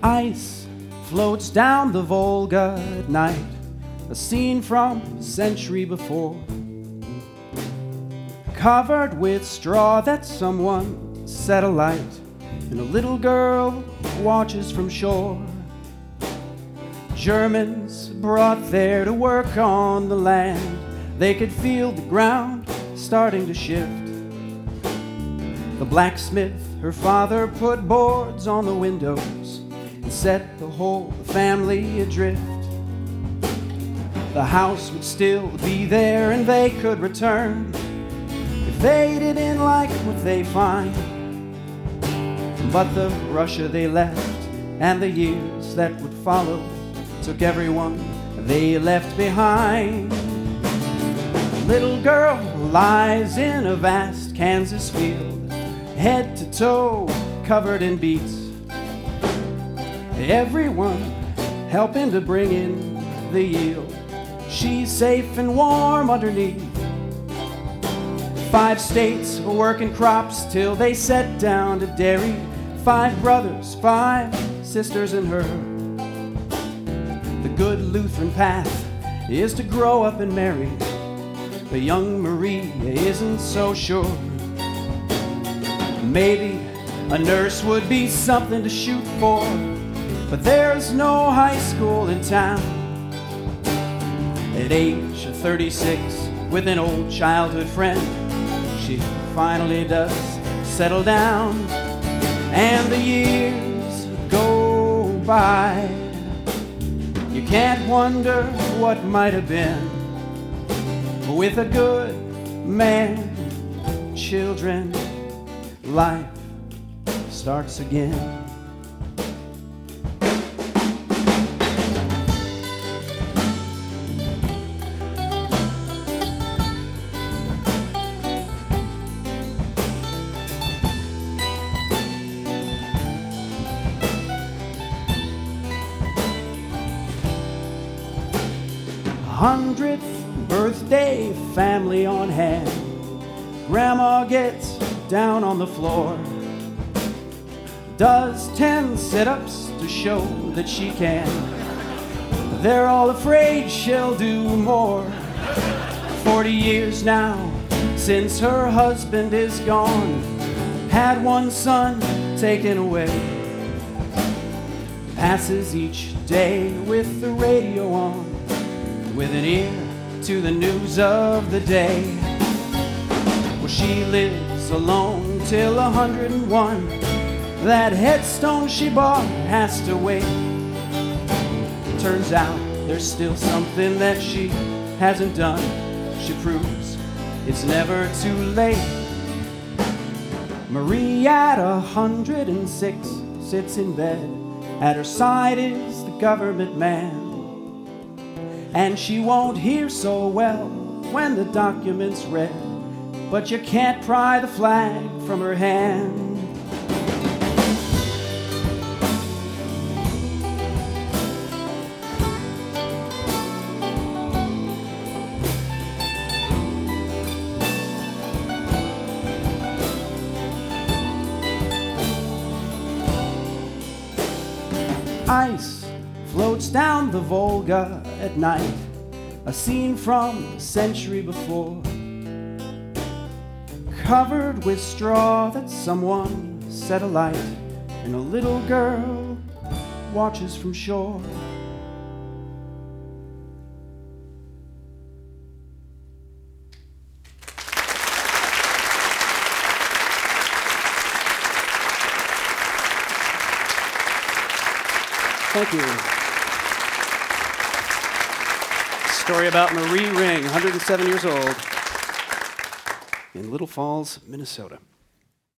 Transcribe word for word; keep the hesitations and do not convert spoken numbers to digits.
Ice floats down the Volga at night, a scene from a century before, covered with straw that someone set alight, and a little girl watches from shore. Germans brought there to work on the land. They could feel the ground starting to shift. The blacksmith, her father, put boards on the windows and set the whole family adrift. The house would still be there and they could return if they didn't like what they find. But the Russia they left and the years that would follow took everyone they left behind. The little girl lies in a vast Kansas field, head to toe covered in beets. Everyone helping to bring in the yield. She's safe and warm underneath. Five states are working crops till they set down to dairy. Five brothers, five sisters and her. The good Lutheran path is to grow up and marry, but young Marie isn't so sure. Maybe a nurse would be something to shoot for, but there's no high school in town. At age of thirty-six, with an old childhood friend, she finally does settle down, and the years go by. You can't wonder what might have been with a good man. Children, life starts again. Hundredth birthday, family on hand. Grandma gets down on the floor, does ten sit-ups to show that she can. They're all afraid she'll do more. Forty years now since her husband is gone, had one son taken away. Passes each day with the radio on, with an ear to the news of the day. Well, she lives alone till a hundred and one. That headstone she bought has to wait. Turns out there's still something that she hasn't done. She proves it's never too late. Marie at a hundred and six sits in bed. At her side is the government man, and she won't hear so well when the document's read, but you can't pry the flag from her hand. Ice floats down the Volga at night, a scene from a century before, covered with straw that someone set alight, and a little girl watches from shore. Thank you. Story about Marie Ring, one hundred seven years old, in Little Falls, Minnesota.